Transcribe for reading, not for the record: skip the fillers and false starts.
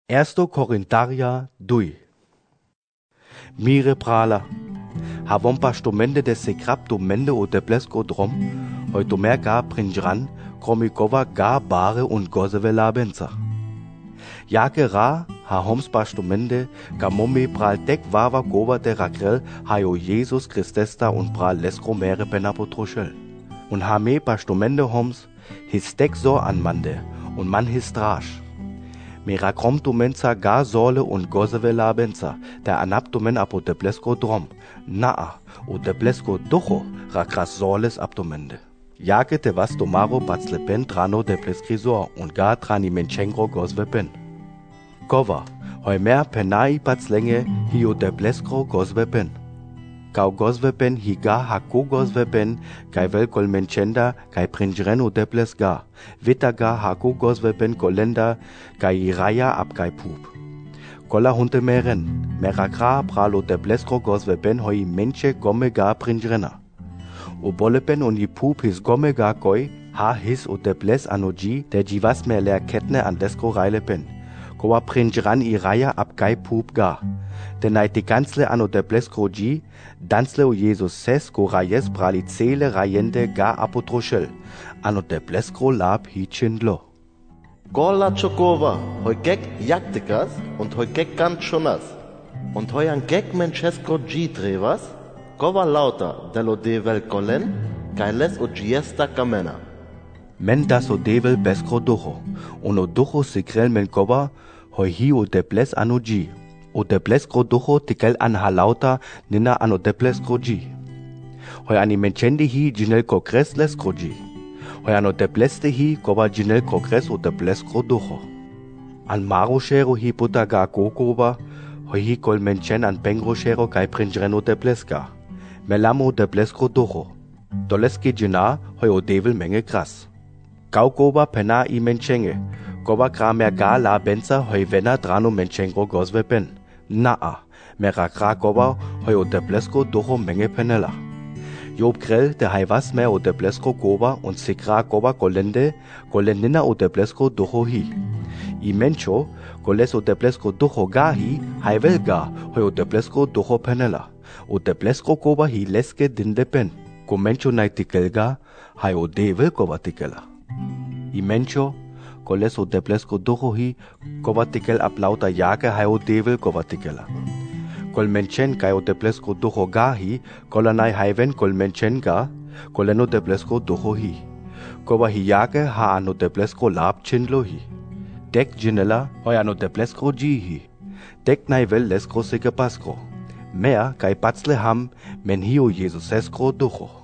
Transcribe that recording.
1 Korintaria 2. Mire prala. Havon pastomende de sekrap do mende o de blesko drom, heute mehr ga prinjran, kromikova ga bare und gozevela benza. Jake ra, ha homs pastomende, ga momi pral dek vava gova de rakrel, ha jo Jesus Christesta und pral leskro mere penapotroschel. Und ha me pastomende homs, his dek so anmande, und man his trasch. Mera kromtumenza ga sole und gozevela benza, der anaptomen apo de blesko drom, naa, o de blesko docho, rakras soles abdomende. Jake te vas tomaro patzlepen trano de pleskrisor und ga trani menchengro gozvepen. Kova, hoi mer penai patzlenge hio de bleskro gozvepen. Kau gozvepen hi ga hako gozvepen, kai vel kol menchenda, kai prinjreno de blesga, vita ga hako gozvepen kolenda, kai raya ab kai pup. Kola hunte meren, merakra pralo de bleskro gozvepen hoi menche gome ga prinjrena. O bolepen und i pup his gome ga koi, ha his o de bles anoji, de jivas mer ler ketne an desko reilepen. Koa prinjran i raya ab kai pup ga. Denai die ganzle ano de blesko ji, dansle o Jesus ses ko rayes prali zele rayende ga apotroschel, ano de blesko lab hi chindlo. Gola chokova, hoi gek jaktikas und hoi gek ganchonas, und hoi an gek menchesko ji trevas, kova lauta delo devel kolen, kai les o giesta kamena. Men das o devel beskro ducho, ono ducho sikrel men kova, hoi hi o de bles ano ji. O de bleskro ducho tikel an halauta nina ano de bleskro ji. Hoi ani menchendi hi jinel kokres leskro ji. Hoi ano de bleste hi kova jinel kokres o de bleskro ducho. An maro shero hi puta ga kokova, hoi hi kol menchen an pengro shero kai prinjreno de bleska. Melamo de bleskro ducho. Doleski jina hoi o devil menge kras. Kau kova pena I menchenge. Kova kramer ga la benza hoi vena drano menchengro gozvepen. Naa, mera kra kova hoi o de blesko ducho menge penela. Job grell de haivas mer o de blesko kova und sikra kova kolendina o de blesko ducho hi. I mencho, koles o de blesko ducho ga hi, haivel ga hoi o de blesko ducho penela. O de blesko kova hi leske dinde pen. Ko mencho nai tikel ga, hai o devel kova tikela. I mencho, koles o de blesko ducho hi, kova tikel aplauta jake hai o devel kova tikela. Kol menchen kai o de blesko ducho ga hi, kolanai haiven kol menchen ga, koleno de blesko ducho hi. Kova hi jake ha ano de blesko lab chindlo hi. Dek jinela hoi ano de blesko ji hi. Dek nai vel lesko sike pasko. Mehr kai patzle ham men hi o Jesus eskro ducho.